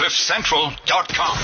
CliffCentral.com.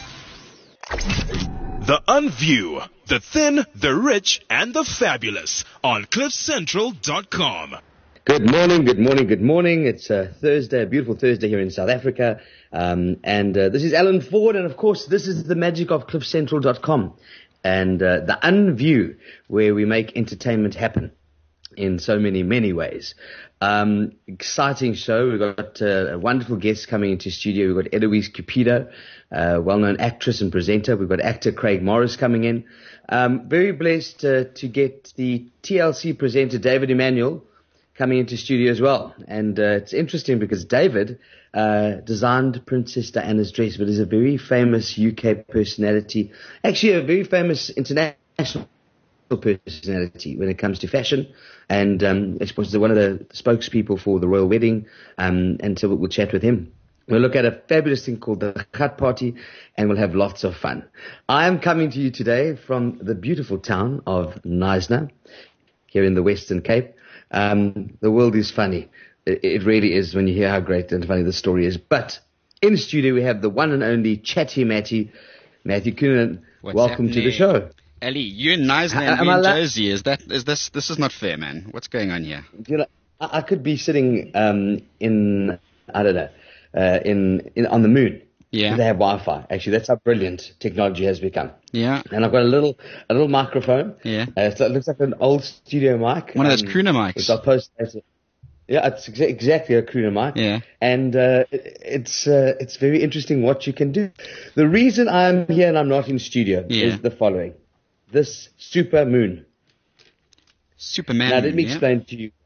The Unview, the thin, the rich, and the fabulous on CliffCentral.com. Good morning, good morning, good morning. It's a Thursday, a beautiful Thursday here in South Africa. This is Alan Ford, and of course, this is the magic of CliffCentral.com and the Unview, where we make entertainment happen in so many ways. Exciting show. We've got a wonderful guest coming into studio. We've got Eloise Cupido, well-known actress and presenter. We've got actor Craig Morris coming in. Very blessed to get the TLC presenter David Emmanuel coming into studio as well. And it's interesting because David designed Princess Diana's dress, but is a very famous UK personality, actually a very famous international personality when it comes to fashion, and I suppose one of the spokespeople for the royal wedding, and so we'll chat with him. We'll look at a fabulous thing called the Khat Party, and we'll have lots of fun. I am coming to you today from the beautiful town of Knysna, here in the Western Cape. The world is funny. It really is when you hear how great and funny the story is. But in the studio we have the one and only Chatty Matty, Matthew Coonan. Welcome to the show. Ali, you in Knysna and me in Jersey. This is not fair, man. What's going on here? You know, I could be sitting in, I don't know, on the moon. Yeah. They have Wi-Fi. Actually, that's how brilliant technology has become. Yeah. And I've got a little microphone. Yeah. So it looks like an old studio mic. One of those crooner mics. I'll post that. Yeah, it's exactly a crooner mic. Yeah. And it's very interesting what you can do. The reason I'm here and I'm not in studio is the following. This super moon. Superman. Now, let me explain to you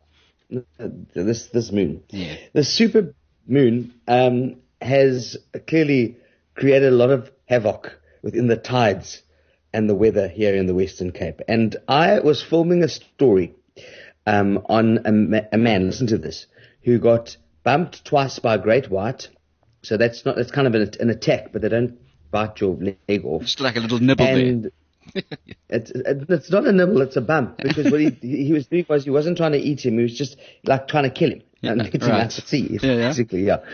this moon. Yeah. The super moon has clearly created a lot of havoc within the tides and the weather here in the Western Cape. And I was filming a story on a man, listen to this, who got bumped twice by a great white. So that's kind of an attack, but they don't bite your leg off. Just like a little nibble there. It's not a nibble, it's a bump, because what he was doing was he wasn't trying to eat him, he was just like trying to kill him and get him out to sea, basically. A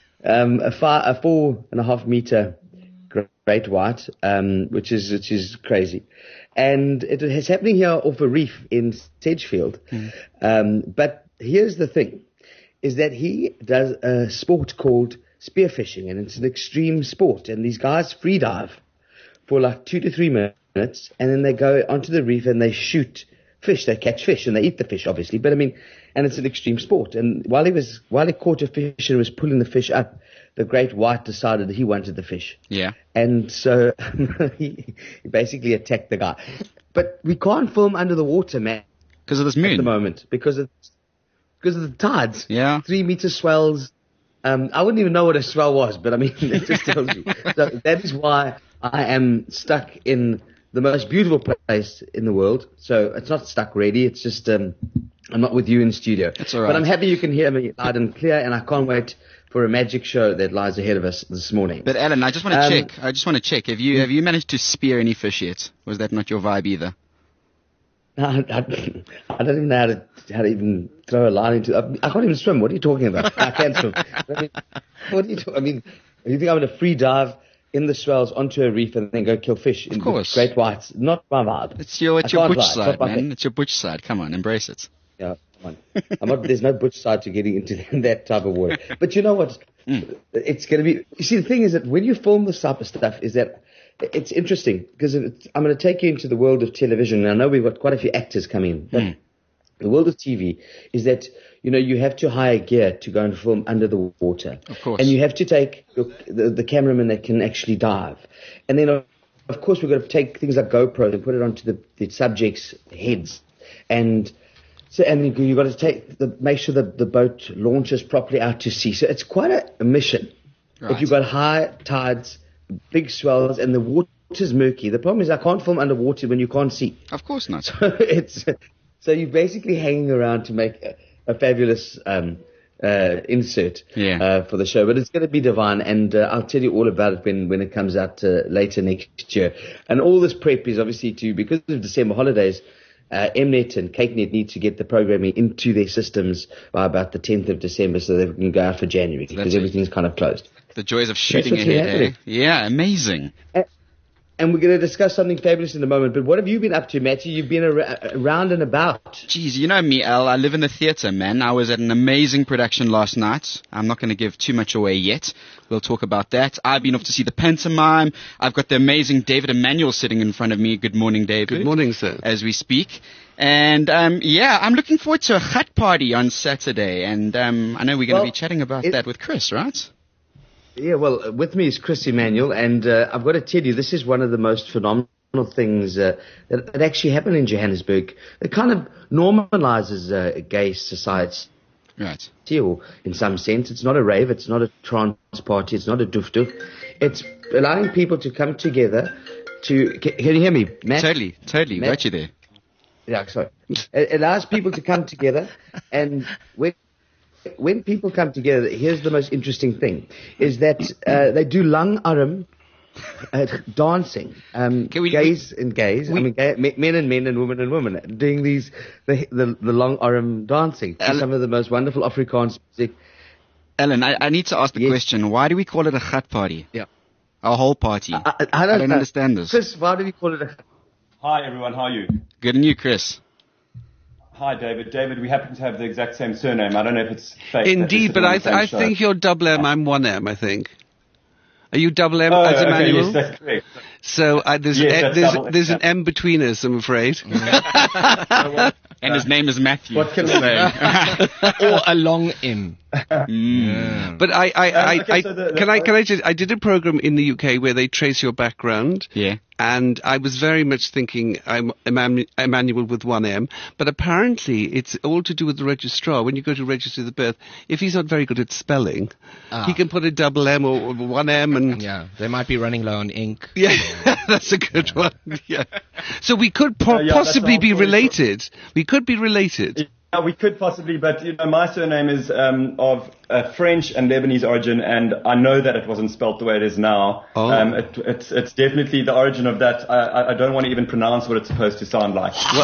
4.5 meter great white, which is crazy, and it is happening here off a reef in Sedgefield. But here's the thing, is that he does a sport called spearfishing, and it's an extreme sport, and these guys free dive for like 2 to 3 minutes, and then they go onto the reef and they shoot fish. They catch fish and they eat the fish, obviously. But I mean, and it's an extreme sport. And while he caught a fish and was pulling the fish up, the great white decided that he wanted the fish. Yeah. And so he basically attacked the guy. But we can't film under the water, man. Because of this moon. At the moment, because of the tides. Yeah. 3 meter swells. I wouldn't even know what a swell was, but I mean, it just tells you. So that is why I am stuck in the most beautiful place in the world. So it's not stuck really. It's just I'm not with you in studio. That's all right. But I'm happy you can hear me loud and clear, and I can't wait for a magic show that lies ahead of us this morning. But Alan, I just want to check. Have you managed to spear any fish yet? Was that not your vibe either? I don't even know how to even throw a line into. I can't even swim. What are you talking about? I can't swim. I mean, what are you talking? I mean, you think I'm going to free dive in the swells onto a reef and then go kill fish? Of course. Great whites. Not my vibe. It's your butch side, man. It's your butch side. Come on, embrace it. Yeah, come on. There's no butch side to getting into that type of water. But you know what? It's going to be. You see, the thing is that when you film this type of stuff, is that it's interesting because I'm going to take you into the world of television. And I know we've got quite a few actors coming in. But the world of TV is that, you know, you have to hire gear to go and film under the water. Of course. And you have to take the cameraman that can actually dive. And then, of course, we've got to take things like GoPro and put it onto the subjects' heads. And you've got to make sure that the boat launches properly out to sea. So it's quite a mission. Right. If you've got high tides, big swells, and the water's murky. The problem is I can't film underwater when you can't see. Of course not. So you're basically hanging around to make a fabulous insert for the show. But it's going to be divine, and I'll tell you all about it when it comes out later next year. And all this prep is obviously because of December holidays, Mnet and CakeNet need to get the programming into their systems by about the 10th of December so they can go out for January because everything's kind of closed. The joys of shooting what's been ahead. Eh? happening. Yeah, amazing. And we're going to discuss something fabulous in a moment. But what have you been up to, Matty? You've been around and about. Geez, you know me, Al. I live in the theatre, man. I was at an amazing production last night. I'm not going to give too much away yet. We'll talk about that. I've been off to see the pantomime. I've got the amazing David Emmanuel sitting in front of me. Good morning, David. Good morning, sir. As we speak. And, yeah, I'm looking forward to a hut party on Saturday. And I know we're going to be chatting about that with Chris, right? Yeah, well, with me is Chris Emmanuel, and I've got to tell you, this is one of the most phenomenal things that actually happened in Johannesburg. It kind of normalizes gay society. Right. Or in some sense, it's not a rave, it's not a trance party, it's not a doof-doof. It's allowing people to come together to... Can you hear me, Matt? Totally. Matt? Got you there. Yeah, sorry. It allows people to come together, and when people come together, here's the most interesting thing, is that they do lang arm dancing. Gays and gays, men and men and women doing the long arm dancing to some of the most wonderful Afrikaans music. Alan, I need to ask the question, why do we call it a hut party? Yeah. A whole party. I don't understand this. Chris, why do we call it a... Hi everyone, how are you? Good and you, Chris? Hi David. David, we happen to have the exact same surname. I don't know if it's fake. Indeed, but I think you're double M, I'm one M, I think. Are you double M as Emmanuel? Yes, that's correct. So there's an M between us, I'm afraid. And his name is Matthew. What can we say? Or a long M. But I did a program in the UK where they trace your background. Yeah. And I was very much thinking I'm Emmanuel with one M, but apparently it's all to do with the registrar. When you go to register the birth, if he's not very good at spelling, he can put a double M or one M, and yeah, they might be running low on ink. Yeah, that's a good one. Yeah, so we could possibly be related. We could be related. Yeah, we could possibly, but my surname is of French and Lebanese origin, and I know that it wasn't spelt the way it is now. Oh. It's definitely the origin of that. I don't want to even pronounce what it's supposed to sound like. Well,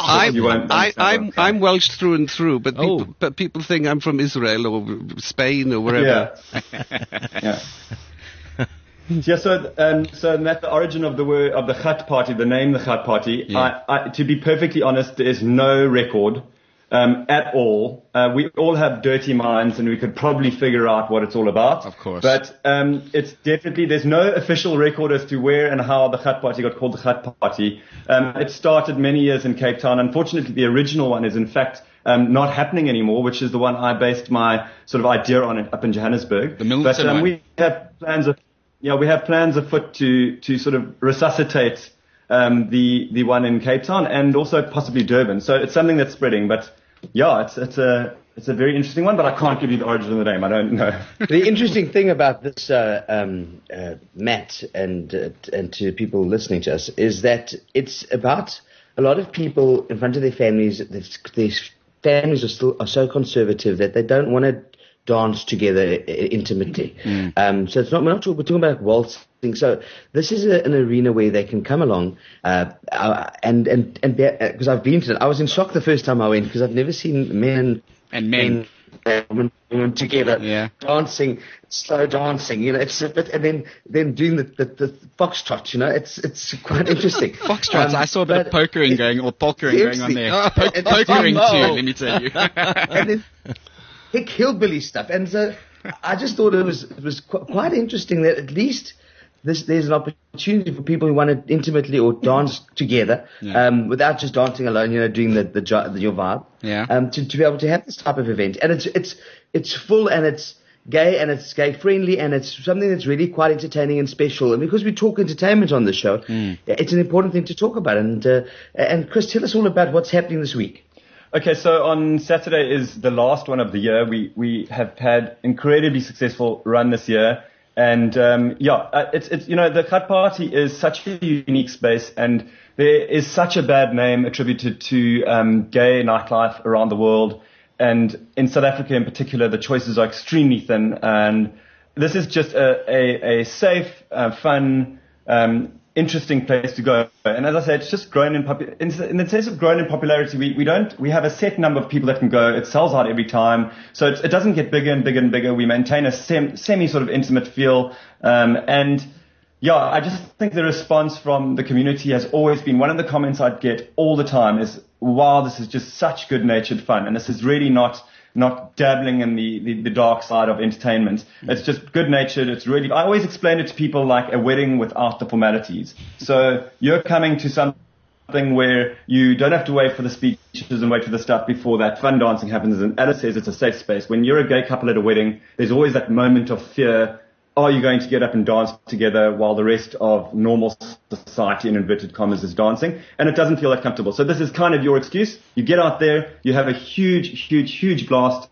I'm Welsh through and through, but people think I'm from Israel or Spain or wherever. Yeah. Yeah, so Matt, the origin of the word of the Chat Party, the name the Chat Party. Yeah. To be perfectly honest, there is no record. At all. We all have dirty minds and we could probably figure out what it's all about. Of course. But it's definitely, there's no official record as to where and how the Chat Party got called the Chat Party. It started many years in Cape Town. Unfortunately, the original one is in fact not happening anymore, which is the one I based my sort of idea on up in Johannesburg. The Milton one. We have plans afoot to sort of resuscitate the one in Cape Town and also possibly Durban. So it's something that's spreading, but yeah, it's a very interesting one, but I can't give you the origin of the name. I don't know. The interesting thing about this, Matt, and to people listening to us, is that it's about a lot of people in front of their families. Their families are so conservative that they don't want to dance together intimately. So it's not, we're talking about waltzing. So this is an arena where they can come along, and because I've been to it. I was in shock the first time I went because I've never seen men and women together dancing, slow dancing. It's a bit, and then doing the foxtrot. It's quite interesting. Foxtrots. I saw a bit of pokering going on there. Pokering too. Let me tell you. And then hick hillbilly stuff, and so I just thought it was quite interesting that at least there's an opportunity for people who want to intimately or dance together, without just dancing alone, doing your vibe. Yeah. To be able to have this type of event, and it's full and it's gay and it's gay friendly and it's something that's really quite entertaining and special. And because we talk entertainment on the show, it's an important thing to talk about. And Chris, tell us all about what's happening this week. Okay, so on Saturday is the last one of the year. We have had incredibly successful run this year. And, it's the Chat Party is such a unique space and there is such a bad name attributed to, gay nightlife around the world. And in South Africa in particular, the choices are extremely thin. And this is just a safe, fun, interesting place to go. And as I said, it's just grown in the sense of grown in popularity. We have a set number of people that can go. It sells out every time. So it doesn't get bigger and bigger and bigger. We maintain a semi sort of intimate feel. And yeah, I just think the response from the community has always been, one of the comments I'd get all the time is, wow, this is just such good natured fun. And this is really not dabbling in the dark side of entertainment. It's just good natured. It's really, I always explain it to people like a wedding without the formalities. So you're coming to something where you don't have to wait for the speeches and wait for the stuff before that fun dancing happens. And Alice says it's a safe space. When you're a gay couple at a wedding, there's always that moment of fear. Are you going to get up and dance together while the rest of normal society, in inverted commas, is dancing? And it doesn't feel that comfortable. So this is kind of your excuse. You get out there, you have a huge blast.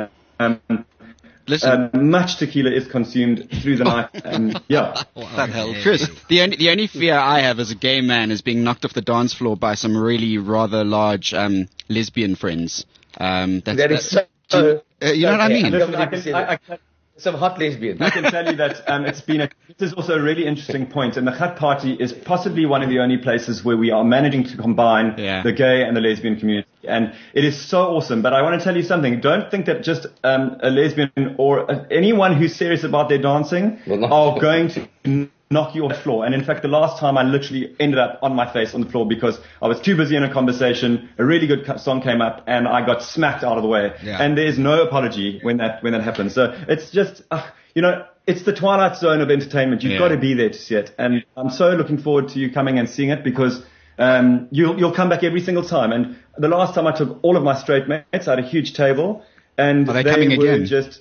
Listen, much tequila is consumed through the night. Yeah. That helps. Chris, the only fear I have as a gay man is being knocked off the dance floor by some really rather large lesbian friends. That is so... You know what I mean? Listen, some hot lesbian. I can tell you that this is also a really interesting point, and the Khat Party is possibly one of the only places where we are managing to combine the gay and the lesbian community, and it is so awesome. But I want to tell you something. Don't think that just a lesbian or anyone who's serious about their dancing are going to knock you off the floor. And in fact, the last time I literally ended up on my face on the floor because I was too busy in a conversation. A really good song came up and I got smacked out of the way. Yeah. And there's no apology when that happens. So it's just, it's the twilight zone of entertainment. You've got to be there to see it. And I'm so looking forward to you coming and seeing it because you'll come back every single time. And the last time I took all of my straight mates, I had a huge table. And are they coming were again? Just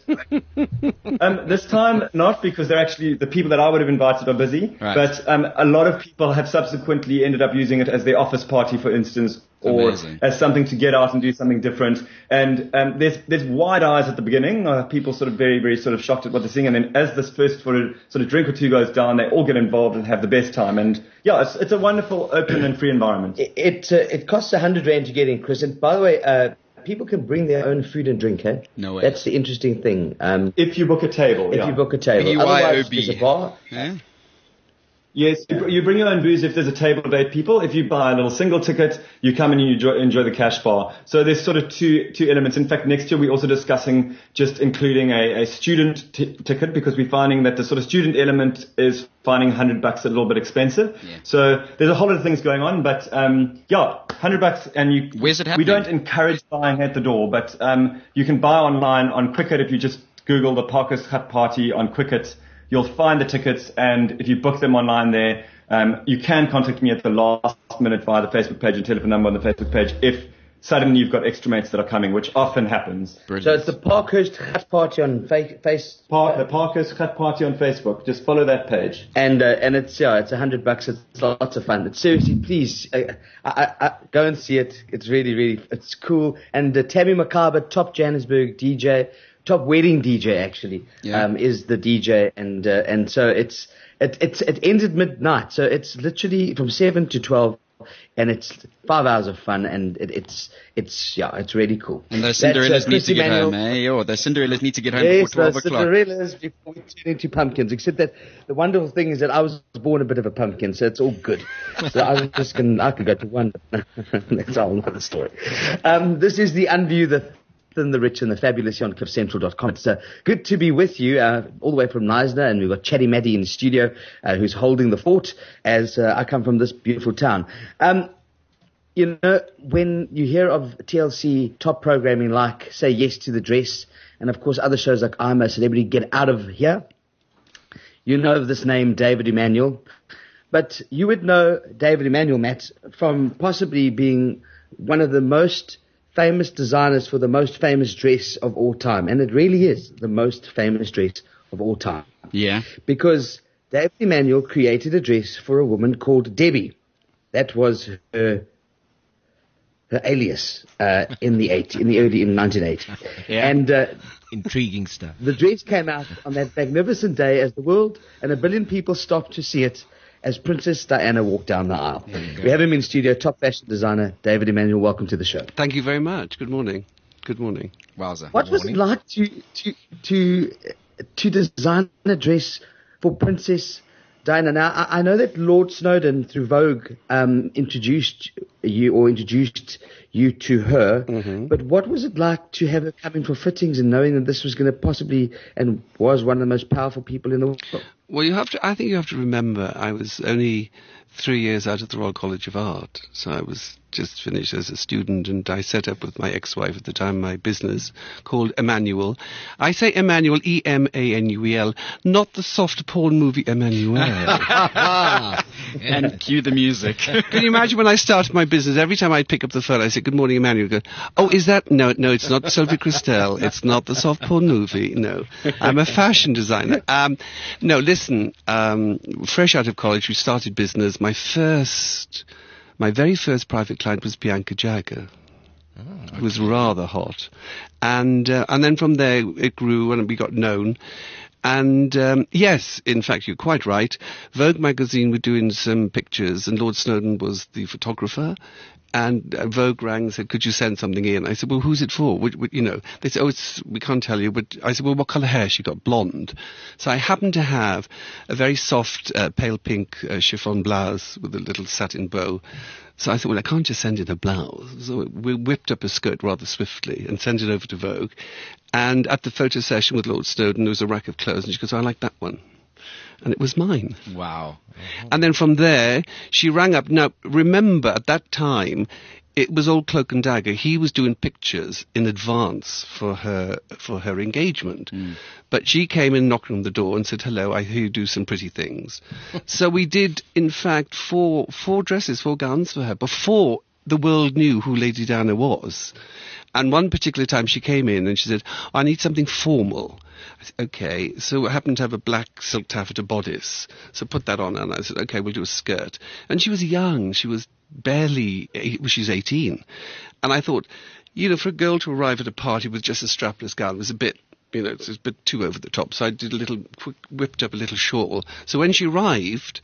this time not, because they're actually the people that I would have invited are busy. Right. But a lot of people have subsequently ended up using it as their office party, for instance, or as something to get out and do something different. And there's wide eyes at the beginning. People sort of very, very sort of shocked at what they're seeing. And then as this first sort of drink or two goes down, they all get involved and have the best time. And yeah, it's a wonderful, open and free environment. It costs 100 Rand to get in, Chris. And by the way, people can bring their own food and drink, eh? No way. That's the interesting thing. If you book a table, If you book a table. Otherwise, there's a bar. Yeah. Yes, you bring your own booze if there's a table of 8 people. If you buy a little single ticket, you come and you enjoy the cash bar. So there's sort of two elements. In fact, next year we're also discussing just including a student ticket because we're finding that the sort of student element is finding $100 a little bit expensive. Yeah. So there's a whole lot of things going on, but $100 and where's it happening? We don't encourage buying at the door, but you can buy online on Quicket if you just Google the Parkhurst Khat Party on Quicket. You'll find the tickets, and if you book them online there, you can contact me at the last minute via the Facebook page and telephone number on the Facebook page if suddenly you've got extra mates that are coming, which often happens. Brilliant. So it's the Parkhurst Khat Party on Facebook. The Parkhurst Khat Party on Facebook. Just follow that page. And it's $100. It's lots of fun. But seriously, please go and see it. It's really, really, it's cool. And Tammy Macabre, top Johannesburg DJ. Top wedding DJ actually is the DJ, and so it ends at midnight. So it's literally from 7 to 12, and it's 5 hours of fun, and it's really cool. And those Cinderellas need to get home, eh? Those Cinderellas need to get home before 12 o'clock. Cinderellas before we turn into pumpkins. Except that the wonderful thing is that I was born a bit of a pumpkin, so it's all good. So I could go to one. That's a whole other story. This is the Unview the Rich and the Fabulous on CliffCentral.com. It's good to be with you all the way from Knysna, and we've got Chatty Matty in the studio who's holding the fort as I come from this beautiful town. When you hear of TLC top programming like, say, Yes to the Dress, and of course other shows like I'm a Celebrity, Get Out of Here, you know of this name, David Emanuel. But you would know David Emanuel, Matt, from possibly being one of the most famous designers for the most famous dress of all time. And it really is the most famous dress of all time. Yeah. Because David Emanuel created a dress for a woman called Debbie. That was her alias in 1980. Yeah. And intriguing stuff. The dress came out on that magnificent day as the world and 1 billion people stopped to see it as Princess Diana walked down the aisle. We have him in studio, top fashion designer, David Emanuel. Welcome to the show. Thank you very much. Good morning. Good morning. Wowza. What was it like to design a dress for Princess Diana, now I know that Lord Snowdon through Vogue introduced you to her, but what was it like to have her come in for fittings and knowing that this was going to possibly and was one of the most powerful people in the world? Well, I think you have to remember, I was only 3 years out of the Royal College of Art, so I was just finished as a student, and I set up with my ex-wife at the time my business called Emmanuel. I say Emmanuel, E-M-A-N-U-E-L, not the soft porn movie Emmanuel. And cue the music. Can you imagine when I started my business, every time I'd pick up the phone, I said, "Good morning, Emmanuel." Go, "Oh, is that?" No, it's not Sylvie Christel. It's not the soft porn movie. No, I'm a fashion designer. No, listen, fresh out of college, we started business. My very first private client was Bianca Jagger. It was rather hot. And then from there it grew and we got known. And yes, in fact, you're quite right. Vogue magazine were doing some pictures and Lord Snowdon was the photographer. And Vogue rang and said, "Could you send something in?" I said, "Well, who's it for?" They said, "Oh, we can't tell you." But I said, "Well, what colour hair?" She got blonde. So I happened to have a very soft, pale pink chiffon blouse with a little satin bow. So I thought, well, I can't just send in a blouse. So we whipped up a skirt rather swiftly and sent it over to Vogue. And at the photo session with Lord Snowdon, there was a rack of clothes, and she goes, "I like that one." And it was mine. Wow. And then from there, she rang up. Now, remember, at that time, it was all cloak and dagger. He was doing pictures in advance for her engagement. But she came in, knocking on the door and said, "Hello, I hear you do some pretty things." So we did, in fact, four gowns for her before the world knew who Lady Diana was. And one particular time she came in and she said, "I need something formal." I said, "Okay." So I happened to have a black silk taffeta bodice. So put that on and I said, "Okay, we'll do a skirt." And she was young. She was she's 18. And I thought, for a girl to arrive at a party with just a strapless gown was a bit, it's a bit too over the top. So I did whipped up a little shawl. So when she arrived,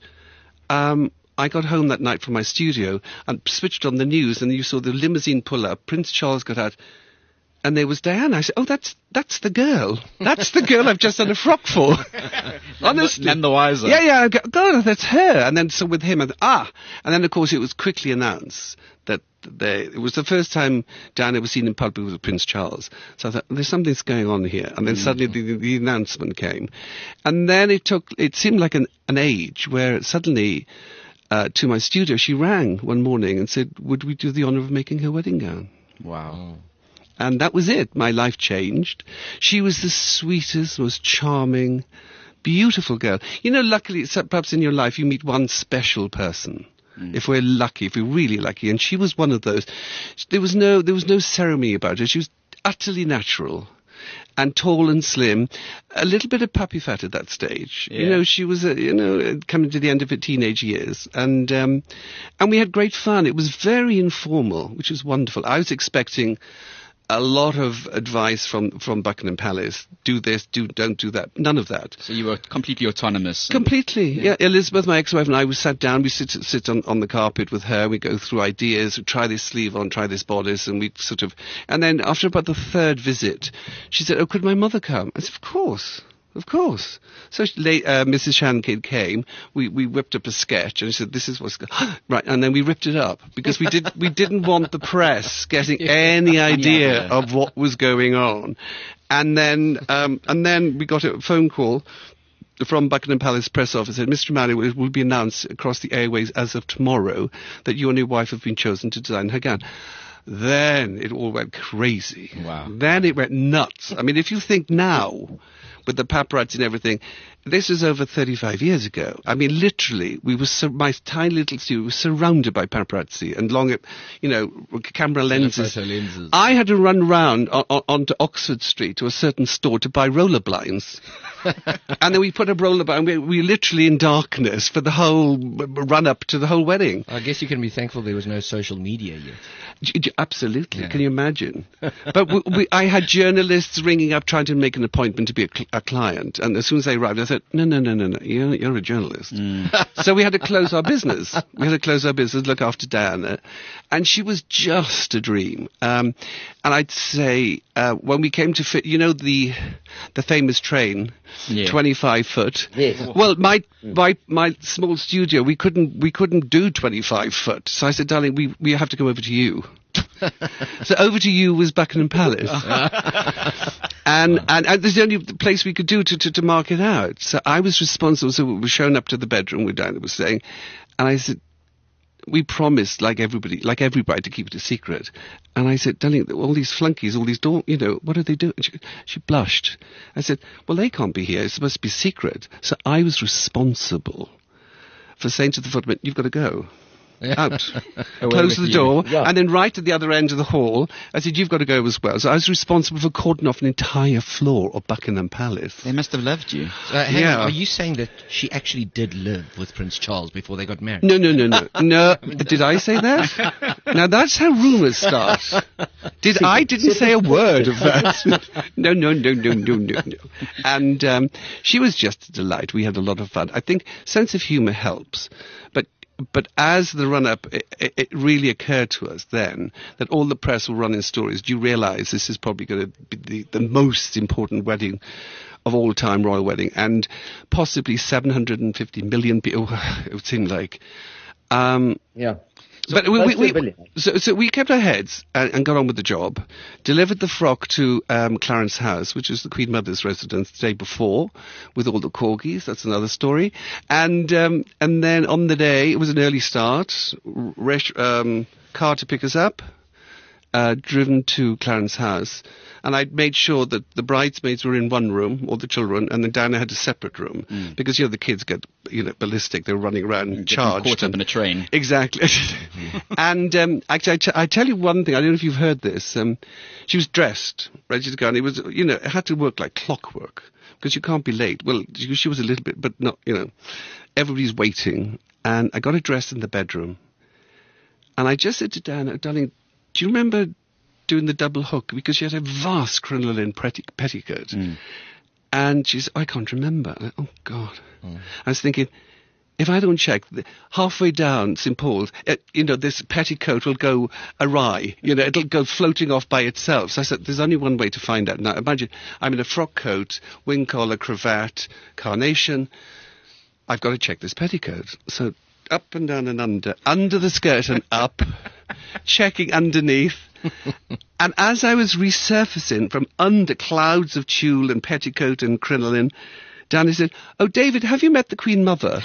I got home that night from my studio and switched on the news, and you saw the limousine pull up. Prince Charles got out, and there was Diana. I said, "Oh, that's the girl. That's the girl I've just done a frock for." Honestly. None the wiser. Yeah. God, that's her. And then so with him, and then of course it was quickly announced that it was the first time Diana was seen in public with Prince Charles. So I thought, there's something's going on here. And then suddenly the announcement came, and then it seemed like an age where suddenly. To my studio, she rang one morning and said, "Would we do the honour of making her wedding gown?" Wow. And that was it. My life changed. She was the sweetest, most charming, beautiful girl. Luckily, perhaps in your life, you meet one special person. If we're lucky, if we're really lucky. And she was one of those. There was no ceremony about her. She was utterly natural. And tall and slim, a little bit of puppy fat at that stage. Yeah. She was, coming to the end of her teenage years. And we had great fun. It was very informal, which was wonderful. I was expecting a lot of advice from Buckingham Palace. Do this, don't do that. None of that. So you were completely autonomous. Completely, yeah. Elizabeth, my ex-wife, and I, we sat down. We sit on the carpet with her. We go through ideas. We try this sleeve on, try this bodice, and we and then after about the third visit, she said, "Oh, could my mother come?" I said, "Of course. Of course." So Mrs. Shankidd came. We whipped up a sketch, and she said, "This is what's right." And then we ripped it up because we didn't want the press getting any idea of what was going on. And then we got a phone call from Buckingham Palace press office said, "Mr. Emmanuel, it will be announced across the airways as of tomorrow that you and your wife have been chosen to design her gown." Then it all went crazy. Wow. Then it went nuts. I mean, if you think now, with the paparazzi and everything, this is over 35 years ago. I mean, literally, my tiny little studio was surrounded by paparazzi and camera lenses. Photo lenses. I had to run round onto Oxford Street to a certain store to buy roller blinds. And then we put up roller blinds. We literally in darkness for the whole run up to the whole wedding. I guess you can be thankful there was no social media yet. Absolutely. Yeah. Can you imagine? But I had journalists ringing up trying to make an appointment to be a a client, and as soon as they arrived, I said, no, you're a journalist. So we had to close our business. Look after Diana, and she was just a dream. And I'd say when we came to fit, the famous train, 25 foot. Yes. Well, my small studio, we couldn't do 25 foot. So I said, darling, we have to go over to you. So over to you was Buckingham Palace. And this is the only place we could do to mark it out. So I was responsible. So we were shown up to the bedroom where Diana was staying. And I said, we promised, like everybody, to keep it a secret. And I said, darling, all these flunkies, all these what are they doing? She blushed. I said, well, they can't be here. It's supposed to be secret. So I was responsible for saying to the footman, you've got to go. Out. Close the door. Yeah. And then right at the other end of the hall, I said, you've got to go as well. So I was responsible for cordoning off an entire floor of Buckingham Palace. They must have loved you. Hang on, are you saying that she actually did live with Prince Charles before they got married? No. No. Did I say that? Now that's how rumours start. I didn't say a word of that. No. And she was just a delight. We had a lot of fun. I think sense of humour helps. But as the run-up, it really occurred to us then that all the press will run in stories. Do you realise this is probably going to be the most important wedding of all time, royal wedding, and possibly 750 million people, it would seem like. Yeah. But so we kept our heads and got on with the job, delivered the frock to Clarence House, which was the Queen Mother's residence the day before, with all the corgis. That's another story. And then on the day, it was an early start, car to pick us up, driven to Clarence House. And I'd made sure that the bridesmaids were in one room, all the children, and then Diana had a separate room. Because, the kids get, ballistic. They're running around charged. Caught up in a train. Exactly. And actually, I tell you one thing. I don't know if you've heard this. She was dressed, ready to go, and it was, it had to work like clockwork, because you can't be late. Well, she was a little bit, but not, everybody's waiting. And I got her dressed in the bedroom. And I just said to Diana, darling, do you remember doing the double hook? Because she had a vast crinoline petticoat. And she said, I can't remember. And oh, God. I was thinking, if I don't check, halfway down St. Paul's, this petticoat will go awry. It'll go floating off by itself. So I said, there's only one way to find out. Now, imagine, I'm in a frock coat, wing collar, cravat, carnation. I've got to check this petticoat. So up and down and under the skirt and up, checking underneath. And as I was resurfacing from under clouds of tulle and petticoat and crinoline, Danny said, oh, David, have you met the Queen Mother?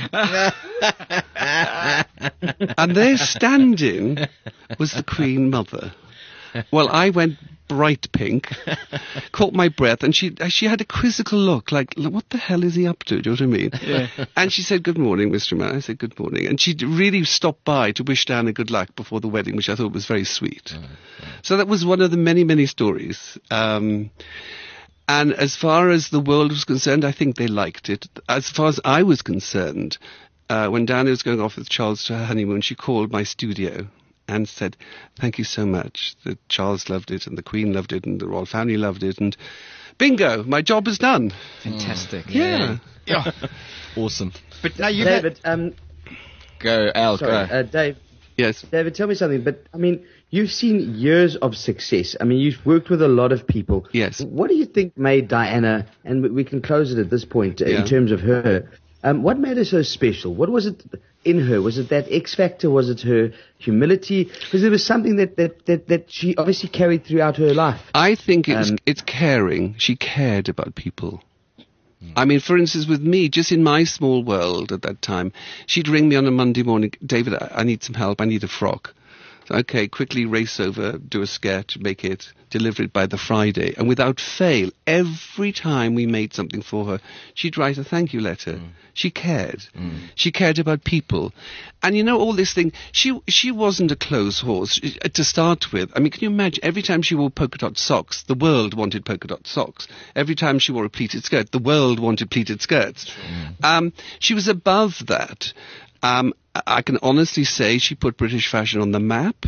And there standing was the Queen Mother. Well, I went bright pink, caught my breath, and she had a quizzical look, like, what the hell is he up to? Do you know what I mean? Yeah. And she said, good morning, Mr. Mann. I said, good morning. And she really stopped by to wish Diana good luck before the wedding, which I thought was very sweet. So that was one of the many, many stories. And as far as the world was concerned, I think they liked it. As far as I was concerned, when Diana was going off with Charles to her honeymoon, she called my studio and said, thank you so much. That Charles loved it, and the Queen loved it, and the royal family loved it, and bingo, my job is done. Fantastic. Yeah. Awesome. But now you David, go, Al, sorry, go. Dave. Yes. David, tell me something, but, you've seen years of success. You've worked with a lot of people. Yes. What do you think made Diana, and we can close it at this point in terms of her, what made her so special? What was it in her? Was it that X factor? Was it her humility? Because there was something that she obviously carried throughout her life. I think it's caring. She cared about people. For instance, with me, just in my small world at that time, she'd ring me on a Monday morning, David, I need some help, I need a frock. Okay, quickly race over, do a sketch, make it, deliver it by the Friday. And without fail, every time we made something for her, she'd write a thank you letter. She cared. She cared about people. And all this thing, she wasn't a clothes horse to start with. Can you imagine, every time she wore polka dot socks, the world wanted polka dot socks. Every time she wore a pleated skirt, the world wanted pleated skirts. She was above that. I can honestly say she put British fashion on the map.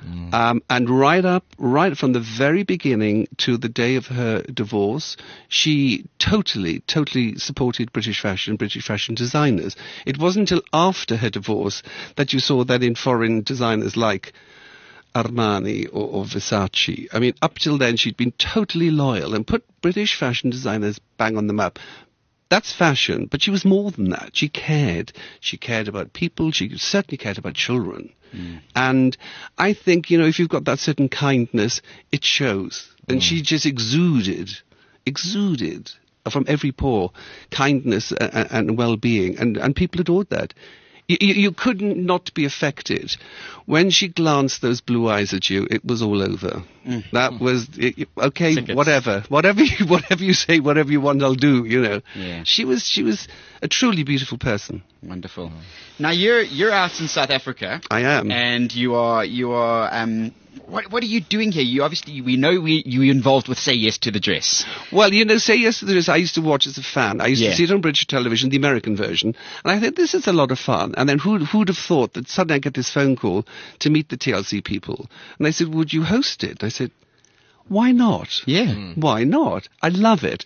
And right from the very beginning to the day of her divorce, she totally supported British fashion designers. It wasn't until after her divorce that you saw that in foreign designers like Armani or Versace. I mean, up till then, she'd been totally loyal and put British fashion designers bang on the map. That's fashion, but she was more than that. She cared. She cared about people. She certainly cared about children. And I think, if you've got that certain kindness, it shows. And she just exuded from every pore kindness and well-being. And people adored that. You couldn't not be affected. When she glanced those blue eyes at you, it was all over. That was okay. Tickets. Whatever you say, whatever you want, I'll do. Yeah. She was a truly beautiful person. Wonderful. Now you're out in South Africa. I am, and you are. What are you doing here? We know you involved with Say Yes to the Dress. Well, Say Yes to the Dress, I used to watch as a fan. I used to see it on British television, the American version, and I thought this is a lot of fun. And then who'd have thought that suddenly I get this phone call to meet the TLC people, and they said, "Would you host it?" I said, "Why not? Yeah, why not? I love it."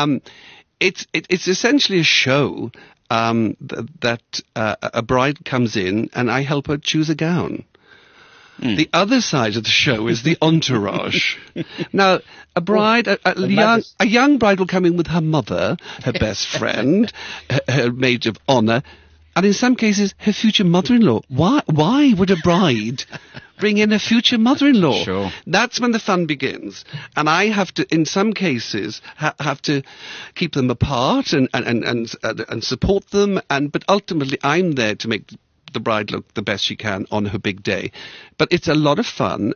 It's essentially a show that a bride comes in, and I help her choose a gown. The other side of the show is the entourage. Now, a young bride will come in with her mother, her best friend, her maid of honour, and in some cases, her future mother-in-law. Why would a bride bring in a future mother-in-law? Sure. That's when the fun begins. And I have to, in some cases, have to keep them apart and support them. But ultimately, I'm there to make the bride look the best she can on her big day. But it's a lot of fun.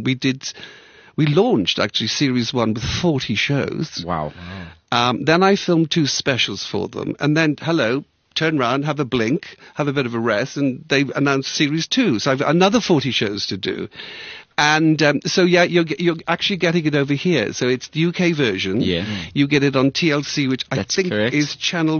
We launched actually series 1 with 40 shows. Wow. Then I filmed 2 specials for them, and then turn around, have a blink, have a bit of a rest, and they announced series 2. So I've another 40 shows to do. And you're actually getting it over here. So it's the UK version. Yeah. You get it on TLC, which I think is channel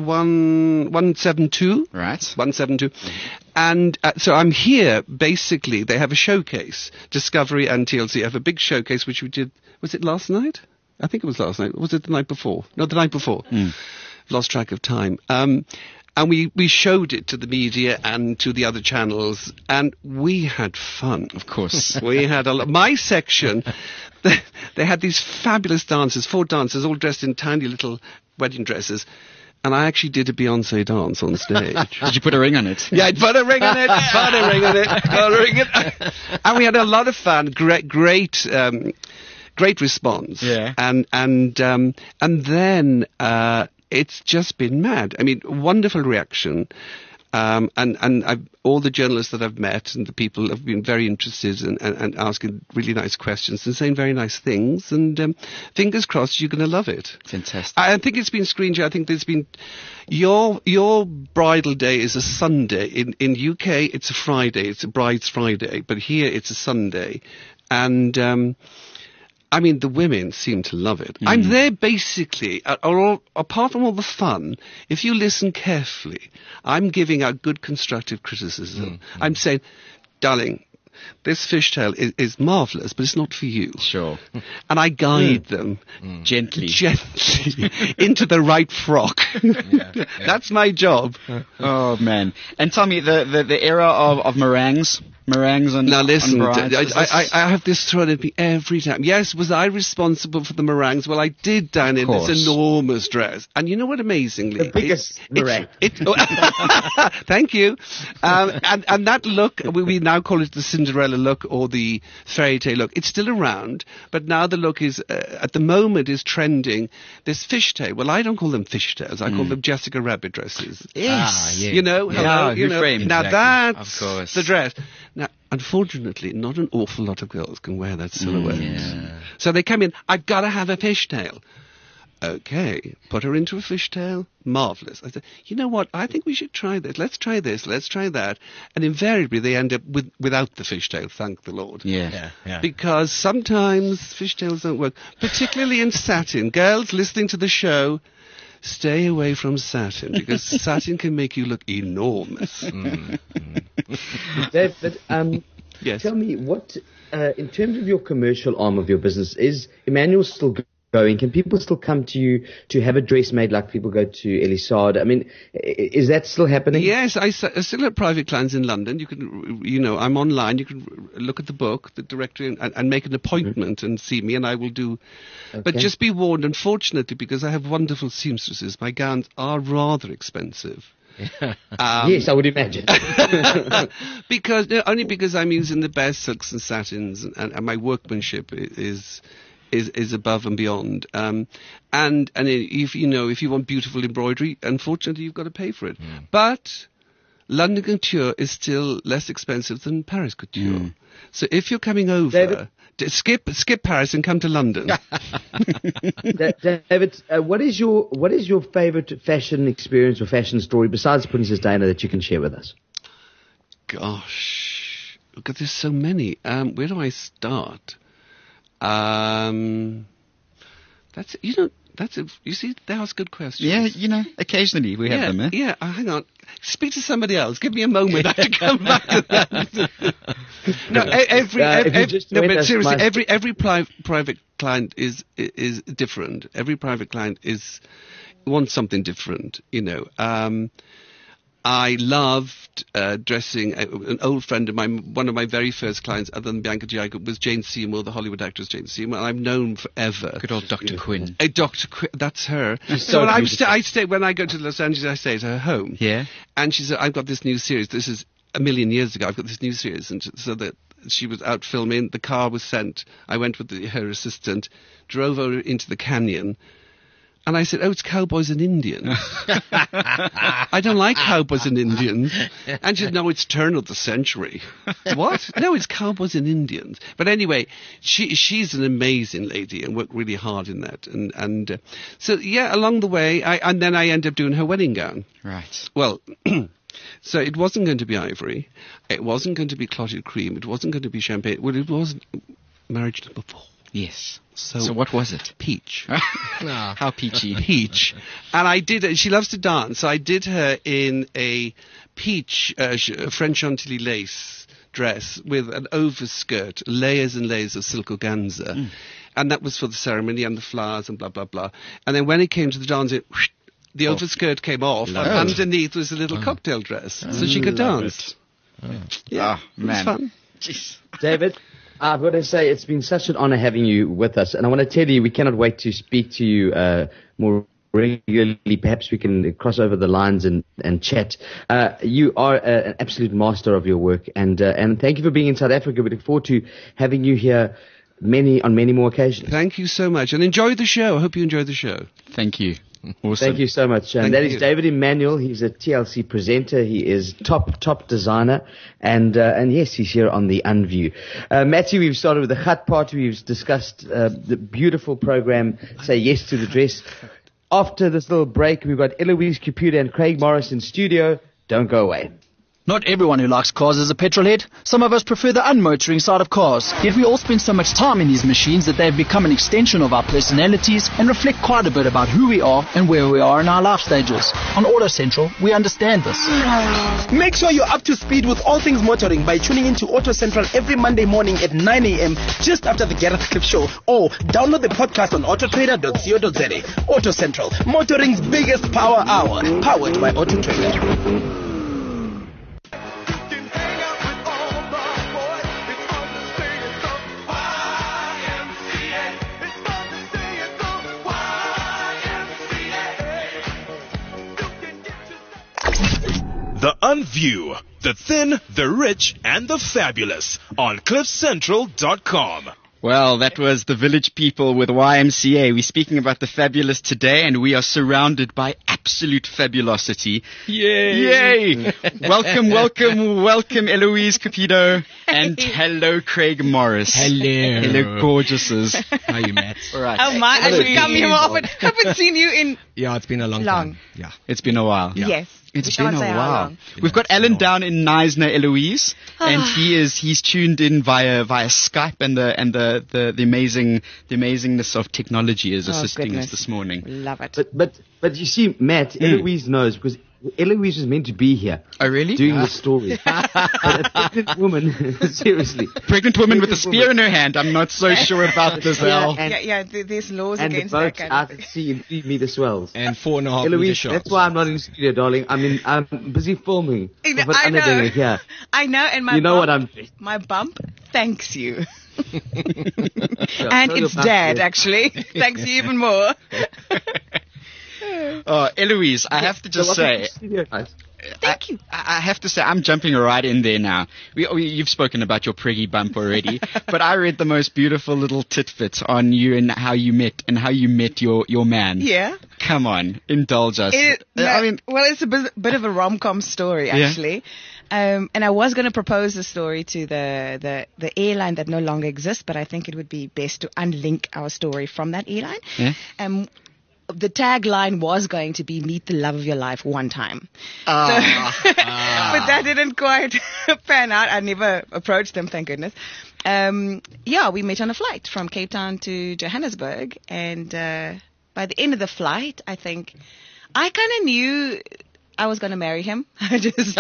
172. Right. 172. And so I'm here, basically. They have a showcase. Discovery and TLC have a big showcase, which we did. Was it last night? I think it was last night. Or was it the night before? No, the night before. Lost track of time. And we showed it to the media and to the other channels, and we had fun. Of course. We had a lot. My section, they had these fabulous dancers, 4 dancers, all dressed in tiny little wedding dresses. And I actually did a Beyonce dance on stage. Did you put a ring on it? Yeah, I put a ring on it. And we had a lot of fun. Great response. Yeah. And then it's just been mad. I mean, wonderful reaction. And all the journalists that I've met and the people have been very interested and asking really nice questions and saying very nice things. And fingers crossed, you're going to love it. Fantastic. I think it's been screened. I think there's been your bridal day is a Sunday. In UK, it's a Friday. It's a bride's Friday. But here, it's a Sunday. And I mean, the women seem to love it. I'm there basically, apart from all the fun, if you listen carefully, I'm giving out good constructive criticism. I'm saying, darling, this fishtail is marvellous, but it's not for you. Sure. And I guide them Gently into the right frock. That's my job. Oh, man. And tell me, the era of meringues on now listen, on brides, I have this thrown at me every time. Yes, was I responsible for the meringues? Well, I did down in this enormous dress. And you know what, amazingly? The biggest meringue. Thank you. And that look, we now call it the Cinderella look or the fairy tale look. It's still around, but now the look is, at the moment, is trending. This fishtail. Well, I don't call them fishtails. I call them Jessica Rabbit dresses. Yes. You know, hello, you know. Framed, now exactly. that's of course. the dress. Now, unfortunately, not an awful lot of girls can wear that silhouette. So they come in, I've got to have a fishtail. Okay, put her into a fishtail. Marvellous. I said, you know what, I think we should try this. Let's try this, let's try that. And invariably they end up without the fishtail, thank the Lord. Yeah. Because sometimes fishtails don't work, particularly in satin. Girls listening to the show, stay away from satin, because satin can make you look enormous. Dave, but Yes. Tell me, what, in terms of your commercial arm of your business, is Emmanuel still going? Can people still come to you to have a dress made like people go to Elisade? I mean, is that still happening? Yes, I still have private clients in London. You can, I'm online. You can look at the book, the directory, and make an appointment and see me, and I will do. Okay. But just be warned, unfortunately, because I have wonderful seamstresses, my gowns are rather expensive. Yes, I would imagine. Only because I'm using the best silks and satins, and my workmanship is above and beyond. And if you want beautiful embroidery, unfortunately you've got to pay for it. But London couture is still less expensive than Paris couture. So if you're coming over, skip Paris and come to London. David, what is your favorite fashion experience or fashion story besides Princess Diana that you can share with us? Gosh, because there's so many. Where do I start? You see, that was a good question. Yeah, occasionally we have them, eh? Yeah, hang on. Speak to somebody else. Give me a moment. I have to come back to that. But seriously, every private client is different. Every private client wants something different, I loved dressing. An old friend of mine, one of my very first clients, other than Bianca Giacob, was Jane Seymour, the Hollywood actress Jane Seymour. I've known forever. Good old Dr. Quinn. Dr. Quinn, that's her. So when I stay when I go to Los Angeles, I stay at her home. Yeah. And she said, "I've got this new series. This is a million years ago. I've got this new series." And so that she was out filming. The car was sent. I went with her assistant, drove over into the canyon. And I said, "Oh, it's cowboys and Indians." I don't like cowboys and Indians. And she said, "No, it's turn of the century." What? No, it's cowboys and Indians. But anyway, she's an amazing lady and worked really hard in that. And so, yeah, along the way, and then I ended up doing her wedding gown. Right. Well, so it wasn't going to be ivory. It wasn't going to be clotted cream. It wasn't going to be champagne. Well, it was marriage number 4. Yes. So what was it? Peach. How peachy. Peach. And I did it. She loves to dance. So I did her in a peach French Chantilly lace dress with an overskirt, layers and layers of silk organza. And that was for the ceremony and the flowers and blah, blah, blah. And then when it came to the dance, the overskirt came off. And underneath was a little cocktail dress. So she could dance. Yeah, it was fun. Jeez. David, I've got to say, it's been such an honor having you with us. And I want to tell you, we cannot wait to speak to you more regularly. Perhaps we can cross over the lines and chat. You are an absolute master of your work. And thank you for being in South Africa. We look forward to having you here on many more occasions. Thank you so much. And enjoy the show. I hope you enjoy the show. Thank you. Awesome. Thank you so much. And that is David Emmanuel. He's a TLC presenter. He is top designer. And yes, he's here on the Unview. Matthew, we've started with the Khat Party. We've discussed the beautiful program, Say Yes to the Dress. After this little break, we've got Eloise Caputa and Craig Morris in studio. Don't go away. Not everyone who likes cars is a petrolhead. Some of us prefer the unmotoring side of cars. Yet we all spend so much time in these machines that they've become an extension of our personalities and reflect quite a bit about who we are and where we are in our life stages. On Auto Central, we understand this. Make sure you're up to speed with all things motoring by tuning into Auto Central every Monday morning at 9 a.m. just after the Gareth Cliff Show. Or download the podcast on autotrader.co.za. Auto Central, motoring's biggest power hour. Powered by Auto Trader. The Unview, the thin, the rich, and the fabulous on CliffCentral.com. Well, that was the Village People with YMCA. We're speaking about the fabulous today, and we are surrounded by absolute fabulosity. Yay! Welcome, Eloise Capito, and hello, Craig Morris. Hello, gorgeouses. How are you, Matt? All right. Oh my, I should come here more often. Haven't seen you in Yeah, it's been a long time. Yeah. It's been a while. Yes. It's We been can't a say how while. long. We've got Alan down in Neisner, Eloise, and he's tuned in via Skype, and the amazingness of technology is assisting us this morning. Love it. But you see, Matt, Eloise knows because Eloise is meant to be here. Oh, really? Doing the story. But a pregnant woman, seriously. Pregnant woman with a spear in her hand. I'm not so sure about this, Al. There's laws And the against that boats kind out of at sea in 3 meter swells. And 4.5 meter Eloise, shots. that's why I'm not in studio, darling. I'm busy filming. I know. Here. I know, and You know what I'm... my bump thanks you. Yeah, And tell your it's bump, Dad, yeah. actually. Thanks you even more. Oh, Eloise, I have to just say, Thank you. I have to say, I'm jumping right in there now. You've spoken about your priggy bump already, but I read the most beautiful little tidbit on you and how you met your man. Yeah. Come on, indulge us. It's a bit of a rom-com story, actually. And I was going to propose the story to the airline that no longer exists, but I think it would be best to unlink our story from that airline. Yeah? The tagline was going to be "Meet the love of your life one time," but that didn't quite pan out. I never approached them, thank goodness. We met on a flight from Cape Town to Johannesburg, and by the end of the flight, I think I kind of knew I was going to marry him. I just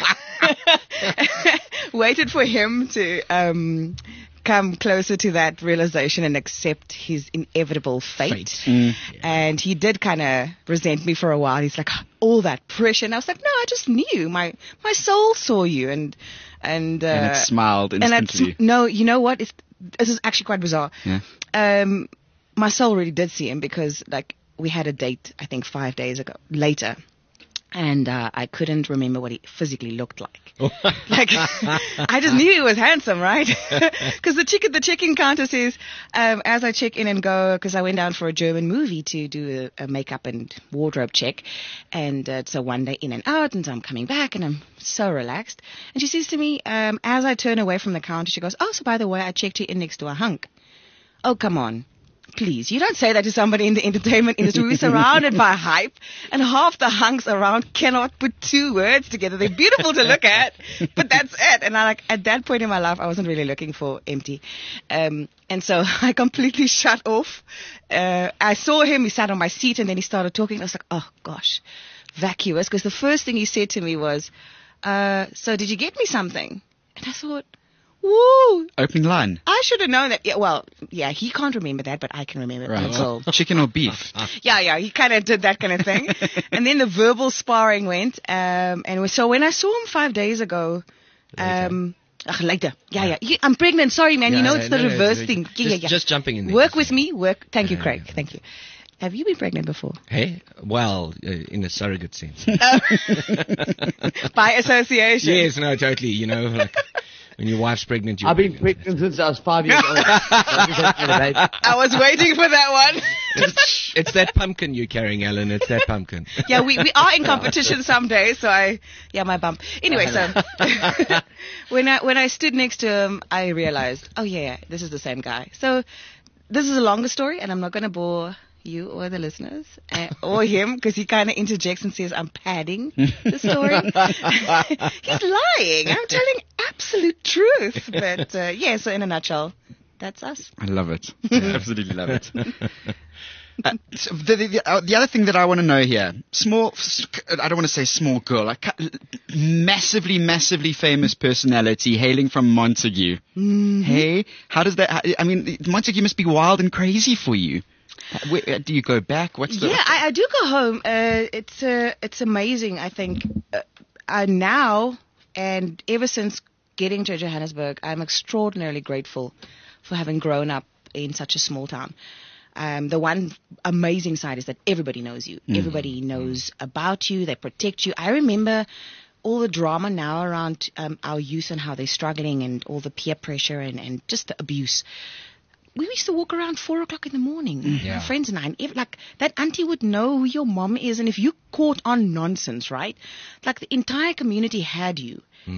waited for him to come closer to that realization and accept his inevitable fate. And he did kind of resent me for a while. He's like, all that pressure. And I was like, no, I just knew. My soul saw you. And it smiled instantly. No, you know what? This is actually quite bizarre. Yeah. My soul really did see him because, like, we had a date, I think, 5 days later. And I couldn't remember what he physically looked like. Like, I just knew he was handsome, right? Because the check-in counter says, as I check in and go, because I went down for a German movie to do a makeup and wardrobe check. And it's a 1 day in and out, and so I'm coming back, and I'm so relaxed. And she says to me, as I turn away from the counter, she goes, oh, so by the way, I checked you in next to a hunk. Oh, come on. Please, you don't say that to somebody in the entertainment industry. We're surrounded by hype, and half the hunks around cannot put two words together. They're beautiful to look at, but that's it. And at that point in my life, I wasn't really looking for empty. And so I completely shut off. I saw him, he sat on my seat, and then he started talking. I was like, oh gosh, vacuous. Because the first thing he said to me was, so did you get me something? And I thought, woo! Opening line. I should have known that. Yeah, he can't remember that, but I can remember it. Right. So. Chicken or beef? Yeah, he kind of did that kind of thing. And then the verbal sparring went. So when I saw him 5 days ago, later. Yeah. I'm pregnant. Sorry, man. Yeah, it's the reverse thing. Yeah. Just jumping in there. Work with me. Thank you, Craig. Thank you. Have you been pregnant before? Hey? Well, in a surrogate sense. By association. Yes, no, totally. You know, like when your wife's pregnant, you're I've been pregnant since I was 5 years old. I was waiting for that one. It's that pumpkin you're carrying, Alan. It's that pumpkin. Yeah, we are in competition some days, so my bump. Anyway, so when I stood next to him, I realized, oh yeah, this is the same guy. So this is a longer story, and I'm not going to bore you or the listeners or him, because he kind of interjects and says I'm padding the story. He's lying. I'm telling absolute truth. But so in a nutshell, that's us. I love it. I absolutely love it. So the other thing that I want to know here, I don't want to say small girl, like massively, massively famous personality hailing from Montague. Mm-hmm. Hey, how does that, Montague must be wild and crazy for you. Where, do you go back? I do go home. It's amazing. I think now and ever since getting to Johannesburg, I'm extraordinarily grateful for having grown up in such a small town. The one amazing side is that everybody knows you. Mm-hmm. Everybody knows about you. They protect you. I remember all the drama now around our youth and how they're struggling, and all the peer pressure and just the abuse. We used to walk around 4 o'clock in the morning. Yeah. My friends and I, like that auntie would know who your mom is, and if you caught on nonsense, right? Like the entire community had you.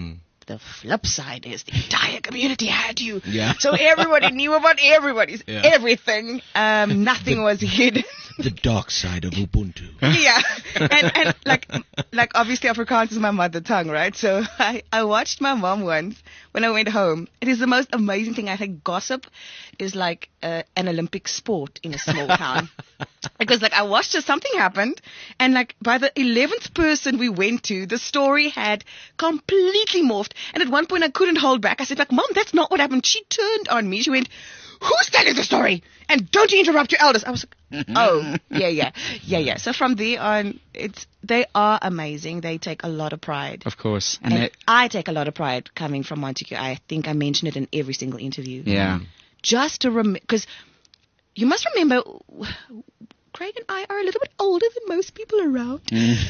the flip side is the entire community had you. Yeah. So everybody knew about everybody's everything. Nothing was hidden. The dark side of Ubuntu. Yeah. And like obviously Afrikaans is my mother tongue, right? So I watched my mom once when I went home. It is the most amazing thing. I think gossip is like an Olympic sport in a small town. Because like I watched something happened, and like by the 11th person we went to, the story had completely morphed. And at one point I couldn't hold back. I said like, Mom, that's not what happened. She turned on me. She went, who's telling the story? And don't you interrupt your elders. I was like, oh, yeah. So from there on, they are amazing. They take a lot of pride. Of course. And I take a lot of pride coming from Montague. I think I mention it in every single interview. Yeah. Just to remember, because you must remember, Craig and I are a little bit older than most people around.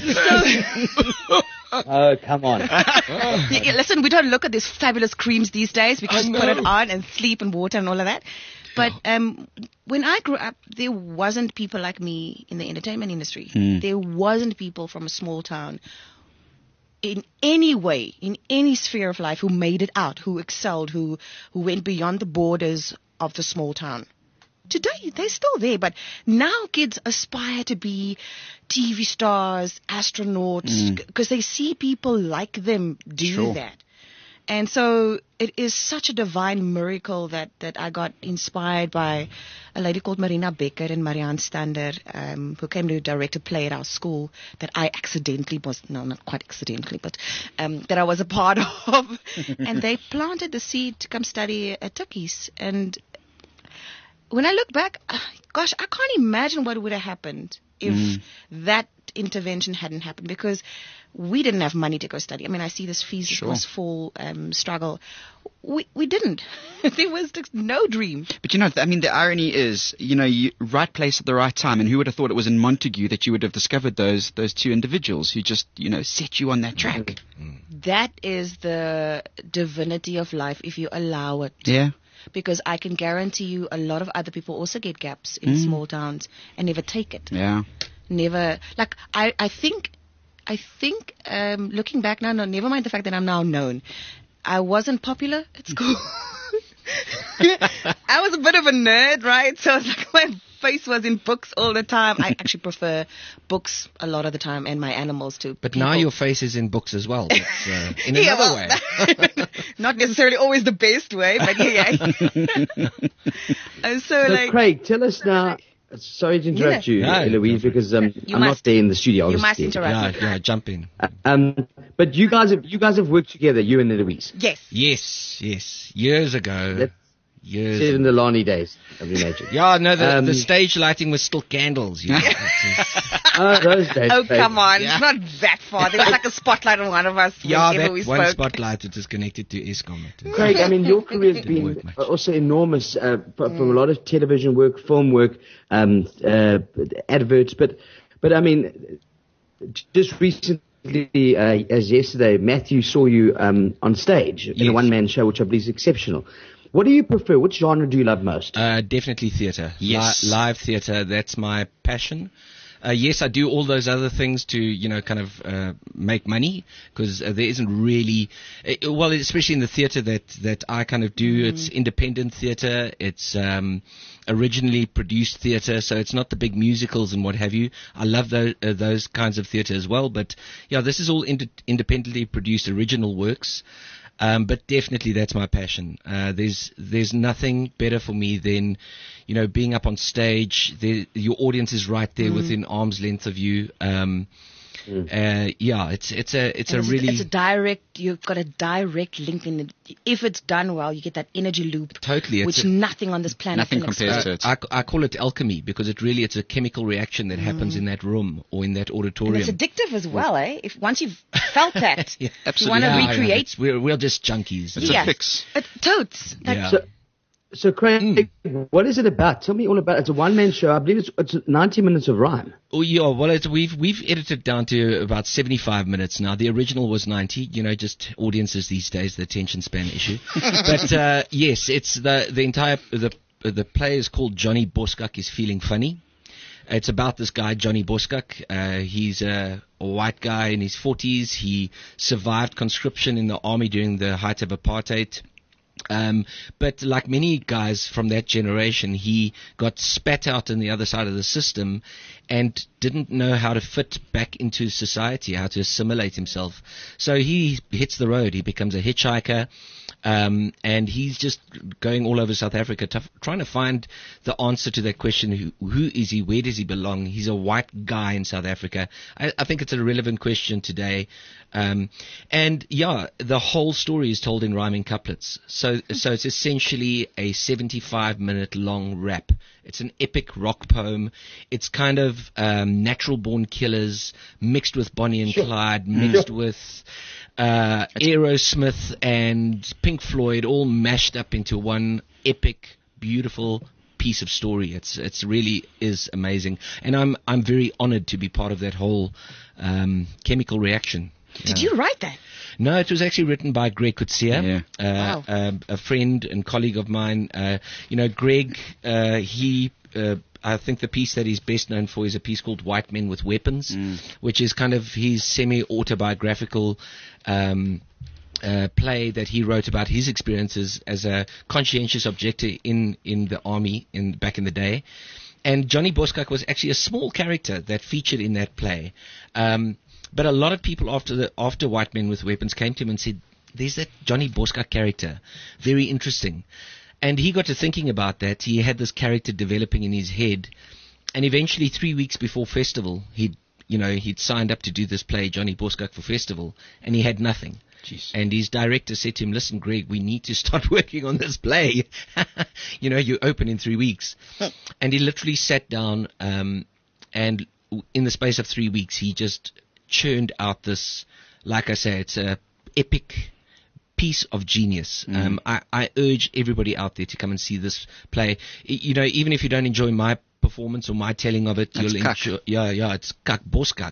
Oh, come on. Yeah, listen, we don't look at these fabulous creams these days. We just put it on and sleep and water and all of that. But when I grew up, there wasn't people like me in the entertainment industry. There wasn't people from a small town in any way, in any sphere of life, who made it out, who excelled, who went beyond the borders of the small town. Today, they're still there, but now kids aspire to be TV stars, astronauts, because they see people like them do that. And so it is such a divine miracle that I got inspired by a lady called Marina Becker and Marianne Stander, who came to direct a play at our school that I accidentally not quite accidentally, but that I was a part of. And they planted the seed to come study at Tukkies. And when I look back, gosh, I can't imagine what would have happened if that intervention hadn't happened, because we didn't have money to go study. I mean, I see this fees must fall struggle. We didn't. There was just no dream. But I mean, the irony is, right place at the right time. And who would have thought it was in Montague that you would have discovered those two individuals who just, set you on that track? That is the divinity of life if you allow it. Yeah. Because I can guarantee you a lot of other people also get gaps in small towns and never take it. Yeah. Never. Like, I think, looking back now, no, never mind the fact that I'm now known. I wasn't popular at school. I was a bit of a nerd, right? So it's like my face was in books all the time. I actually prefer books a lot of the time and my animals to But people. now your face is in books as well. It's, in another way. Not necessarily always the best way, but yeah. And so like, Craig, tell us now. Sorry to interrupt you, Louise, because I'm not there in the studio. You must interrupt me. Yeah, jump in. But you guys have worked together, you and Louise. Yes. Yes. Years ago. Said in the Lani days, I imagine. Yeah, no, the stage lighting was still candles. Those days. Oh, come on. It's not that far. There was like a spotlight on one of us whenever we spoke. One spotlight that is connected to ESCOM. Craig, I mean, your career has been also enormous from a lot of television work, film work, adverts. But I mean, just recently, as yesterday, Matthew saw you on stage in a one-man show, which I believe is exceptional. What do you prefer? Which genre do you love most? Definitely theatre. Yes. Live theatre, that's my passion. Yes, I do all those other things to, kind of make money, because there isn't really, well, especially in the theatre that I kind of do, it's independent theatre, it's originally produced theatre, so it's not the big musicals and what have you. I love those kinds of theatre as well, but yeah, this is all independently produced original works. But definitely that's my passion. There's nothing better for me than, being up on stage. Your audience is right there within arm's length of you. It's a direct. You've got a direct link in it. If it's done well, you get that energy loop. Totally, which nothing on this planet nothing compares to it. I call it alchemy, because it's a chemical reaction that happens in that room or in that auditorium. And it's addictive as well, eh? If once you've felt that, yeah, you want to recreate. We're just junkies. It's a fix. Totes. So Craig, what is it about? Tell me all about it. It's a one-man show. I believe it's 90 minutes of rhyme. Oh yeah, well we've edited down to about 75 minutes now. The original was 90. Just audiences these days, the attention span issue. But yes, it's the entire the play is called Johnny Boskak is Feeling Funny. It's about this guy, Johnny Boskak. He's a white guy in his 40s. He survived conscription in the army during the height of apartheid. But like many guys from that generation, he got spat out on the other side of the system and didn't know how to fit back into society, how to assimilate himself. So he hits the road. He becomes a hitchhiker. And he's just going all over South Africa trying to find the answer to that question, who is he, where does he belong? He's a white guy in South Africa. I think it's a relevant question today. And yeah, the whole story is told in rhyming couplets. So it's essentially a 75-minute long rap. It's an epic rock poem. It's kind of Natural Born Killers mixed with Bonnie and Clyde, mixed with Aerosmith and Pink Floyd, all mashed up into one epic, beautiful piece of story. It's really is amazing, and I'm very honored to be part of that whole chemical reaction. Did you write that? No, it was actually written by Greg Coetzee, Wow. a friend and colleague of mine. Greg, I think the piece that he's best known for is a piece called White Men with Weapons, which is kind of his semi-autobiographical play that he wrote about his experiences as a conscientious objector in the army back in the day. And Johnny Boskak was actually a small character that featured in that play. But a lot of people after White Men with Weapons came to him and said, there's that Johnny Boskak character, very interesting. And he got to thinking about that. He had this character developing in his head. And eventually, 3 weeks before festival, he'd signed up to do this play, Johnny Boskak, for festival, and he had nothing. Jeez. And his director said to him, listen, Greg, we need to start working on this play. You open in 3 weeks. And he literally sat down, and in the space of 3 weeks, he just churned out this, like I say, it's a epic piece of genius. I urge everybody out there to come and see this play. Even if you don't enjoy my performance or my telling of it, you'll enjoy. Yeah, it's Kak Boskak.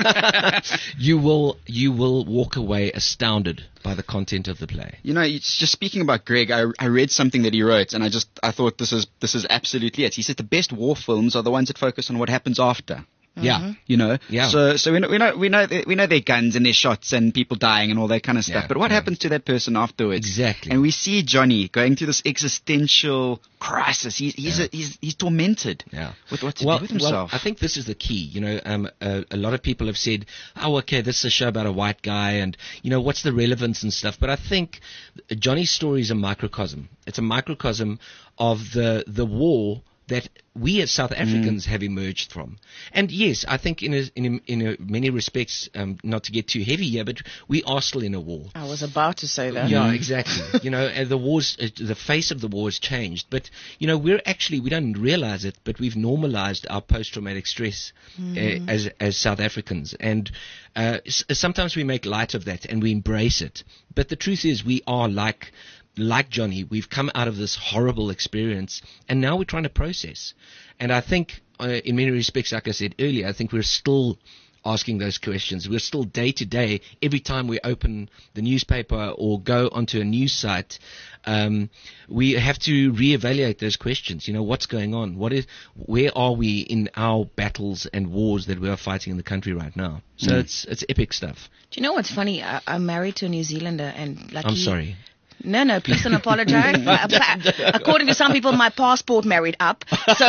You will walk away astounded by the content of the play. It's just speaking about Greg, I read something that he wrote, and I thought this is absolutely it. He said the best war films are the ones that focus on what happens after. Yeah. Yeah. So we know their guns and their shots and people dying and all that kind of stuff. But what happens to that person afterwards? Exactly. And we see Johnny going through this existential crisis. He's tormented. Yeah. With what to do with himself. Well, I think this is the key. A lot of people have said, "Oh, okay, this is a show about a white guy, and what's the relevance and stuff." But I think Johnny's story is a microcosm. It's a microcosm of the war that we as South Africans have emerged from. And yes, I think in many respects, not to get too heavy here, but we are still in a war. I was about to say that. Yeah, exactly. And the face of the war has changed. But, we don't realize it, but we've normalized our post-traumatic stress as South Africans. And sometimes we make light of that and we embrace it. But the truth is we are like Johnny, we've come out of this horrible experience, and now we're trying to process. And I think, in many respects, like I said earlier, I think we're still asking those questions. We're still day to day, every time we open the newspaper or go onto a news site, we have to reevaluate those questions. What's going on? Where are we in our battles and wars that we are fighting in the country right now? So it's epic stuff. Do you know what's funny? I'm married to a New Zealander, and I'm sorry. No, please don't apologize. According to some people, my passport married up. So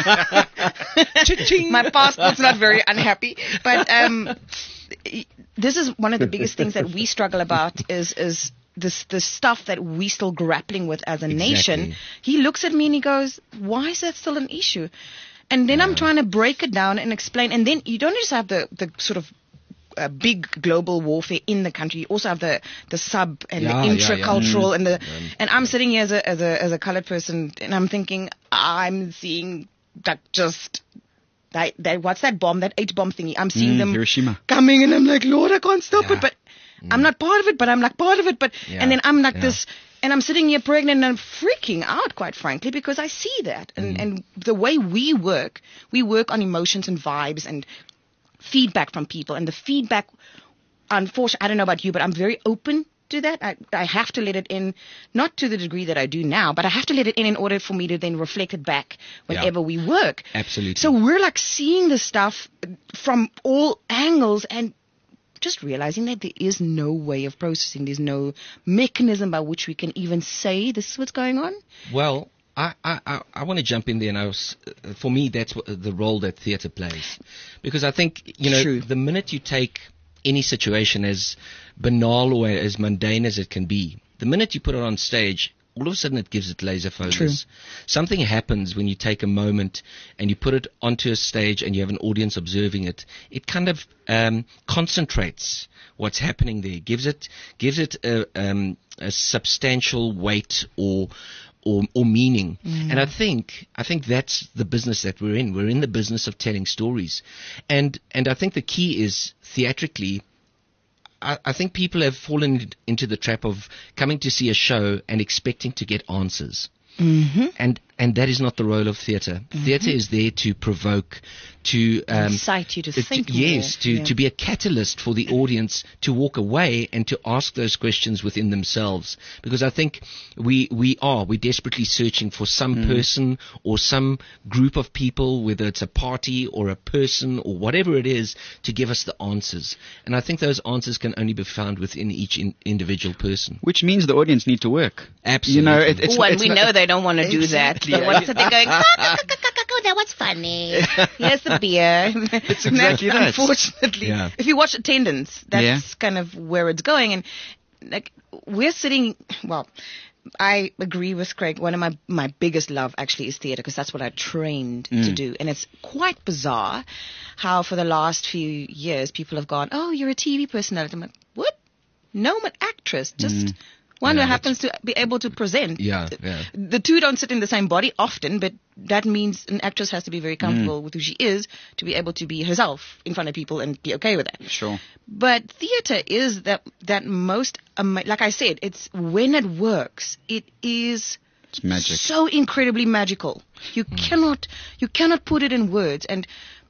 my passport's not very unhappy. But this is one of the biggest things that we struggle about is the stuff that we still grappling with as a nation. He looks at me and he goes, why is that still an issue? And then I'm trying to break it down and explain. And then you don't just have the sort of big global warfare in the country. You also have the sub and the intracultural and I'm sitting here as a colored person and I'm thinking I'm seeing that just that what's that bomb, that H-bomb thingy. I'm seeing them Hiroshima coming and I'm like, Lord, I can't stop it, but I'm not part of it, but I'm like part of it, but and then I'm like this. And I'm sitting here pregnant and I'm freaking out, quite frankly, because I see that. And the way we work on emotions and vibes and feedback from people. And the feedback, unfortunately, I don't know about you, but I'm very open do that. I have to let it in, not to the degree that I do now, but I have to let it in order for me to then reflect it back whenever we work. Absolutely. So we're like seeing the stuff from all angles and just realizing that there is no way of processing. There's no mechanism by which we can even say this is what's going on. Well, I want to jump in there, and for me, that's the role that theatre plays. Because I think, the minute you take any situation as banal or as mundane as it can be, the minute you put it on stage, all of a sudden it gives it laser focus. True. Something happens when you take a moment and you put it onto a stage and you have an audience observing it. It kind of concentrates what's happening there, gives it a substantial weight or meaning. And I think that's the business that we're in. We're in the business of telling stories. And I think the key is theatrically, I think people have fallen into the trap of coming to see a show and expecting to get answers. And that is not the role of theatre. Theatre is there to provoke, to incite you to think to be a catalyst for the audience to walk away and to ask those questions within themselves. Because I think we're desperately searching for some person or some group of people, whether it's a party or a person or whatever it is, to give us the answers. And I think those answers can only be found within each individual person. Which means the audience need to work. Absolutely. We know they don't want to do that. They want to sit there going, that was funny. Here's the beer. It's exactly that. Unfortunately, if you watch attendance, that's kind of where it's going. And like we're sitting, I agree with Craig. One of my biggest love actually is theatre, because that's what I trained to do. And it's quite bizarre how for the last few years people have gone, oh, you're a TV personality. I'm like, what? No, I'm an actress. Just one who happens to be able to present. The two don't sit in the same body often, but that means an actress has to be very comfortable with who she is to be able to be herself in front of people and be okay with that. Sure. But theatre is that most, like I said, it's when it works, it's magic. So incredibly magical. You cannot put it in words. And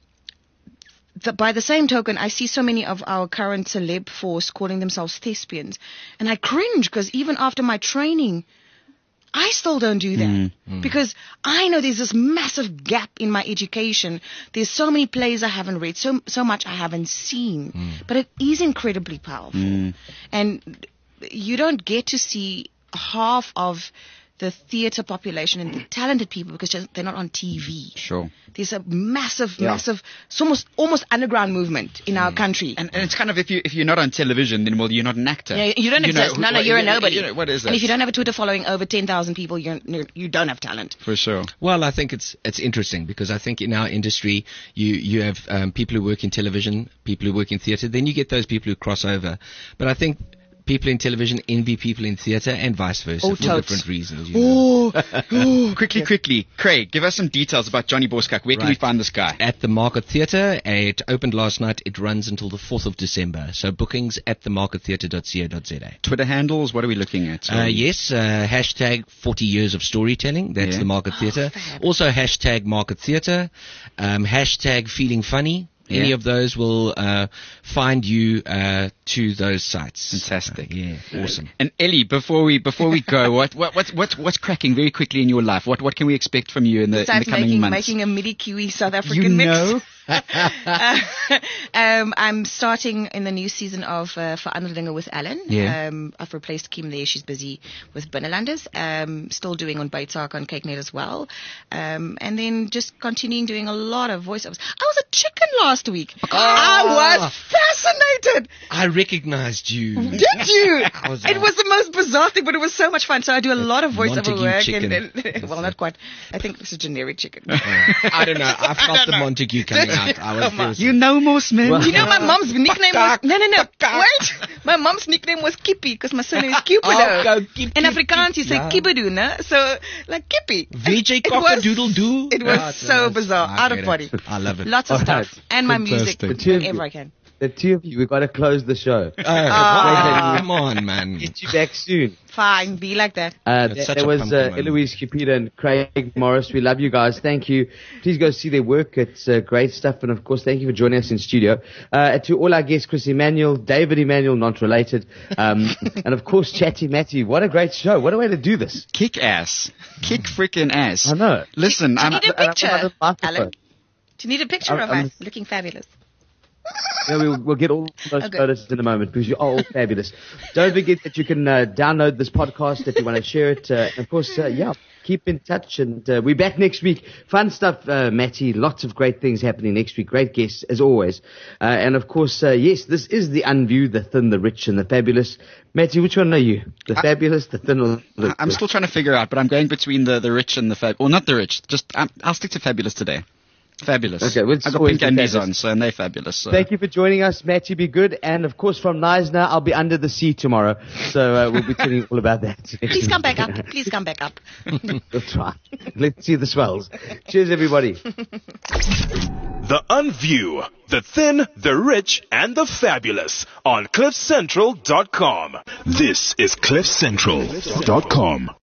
by the same token, I see so many of our current celeb force calling themselves thespians. And I cringe, because even after my training, I still don't do that. Because I know there's this massive gap in my education. There's so many plays I haven't read, so much I haven't seen. But it is incredibly powerful. And you don't get to see half of the theatre population and the talented people because they're not on TV. Sure. There's a massive, it's almost underground movement in our country. And it's kind of, if you're not on television, then you're not an actor. Yeah, you don't exist. No, you're a nobody. What is that? And if you don't have a Twitter following over 10,000 people, you don't have talent. For sure. Well, I think it's interesting, because I think in our industry, you have people who work in television, people who work in theatre, then you get those people who cross over. But I think people in television envy people in theatre and vice versa for different reasons. Quickly. Craig, give us some details about Johnny Borskak. Where can we find this guy? At the Market Theatre. It opened last night. It runs until the 4th of December. So bookings at themarkettheatre.co.za. Twitter handles, what are we looking at? Hashtag 40 years of storytelling. That's the Market Theatre. Also hashtag Market Theatre. Hashtag feeling funny. Any of those will find you to those sites. Fantastic. Awesome. And Ellie, before we go, what's cracking very quickly in your life? What can we expect from you in the coming months? Making a midi Kiwi South African mix. I'm starting in the new season of Veranderinge with Ellen. I've replaced Kim there. She's busy with Binnelanders. Still doing on Baitsak on CakeNet as well. And then just continuing doing a lot of voiceovers. I was a chicken last week. I was fascinated. I recognized you. Did you? It was the most bizarre thing, but it was so much fun. So I do a lot of voiceover work. Chicken. Well, not quite. I think it's a generic chicken. I don't know. I felt the Montague coming out. You know more, Smith. You know my mom's nickname was... No. Wait. My mom's nickname was Kippie, because my surname is Cupido. In Afrikaans, you say Kibidu, no? So, like Kippie. VJ Cock-a-doodle-doo. It was so bizarre. Out of body. I love it. Lots of stuff. And my music, whenever I can. The two of you, we've got to close the show. Come on, man. Get you back soon. Fine, be like that. There was Eloise Capita and Craig Morris. We love you guys. Thank you. Please go see their work. It's great stuff. And of course, thank you for joining us in studio. To all our guests, Chris Emmanuel, David Emmanuel, not related. And of course, Chatty Matty. What a great show. What a way to do this. Kick ass. Kick freaking ass. I know. Listen, Do you need a picture, Alan? Do you need a picture of us looking fabulous? Yeah, we'll get all those photos in a moment because you're all fabulous. Don't forget that you can download this podcast if you want to share it. And of course, keep in touch. And we're back next week. Fun stuff, Matty. Lots of great things happening next week. Great guests, as always. And of course, yes, this is the Unview, the Thin, the Rich, and the Fabulous. Matty, which one are you? The Fabulous, the Thin, or the I'm still trying to figure out, but I'm going between the rich and the fab. Well, not the rich. Just I'll stick to Fabulous today. Fabulous. Okay, I got pink undies on, so and they're fabulous. So. Thank you for joining us, Matty. Be good, and of course from Neisner, I'll be under the sea tomorrow, so we'll be telling you all about that. Please come back up. Please come back up. We'll try. Let's see the swells. Cheers, everybody. The Unview, the Thin, the Rich, and the Fabulous on CliffCentral.com. This is CliffCentral.com.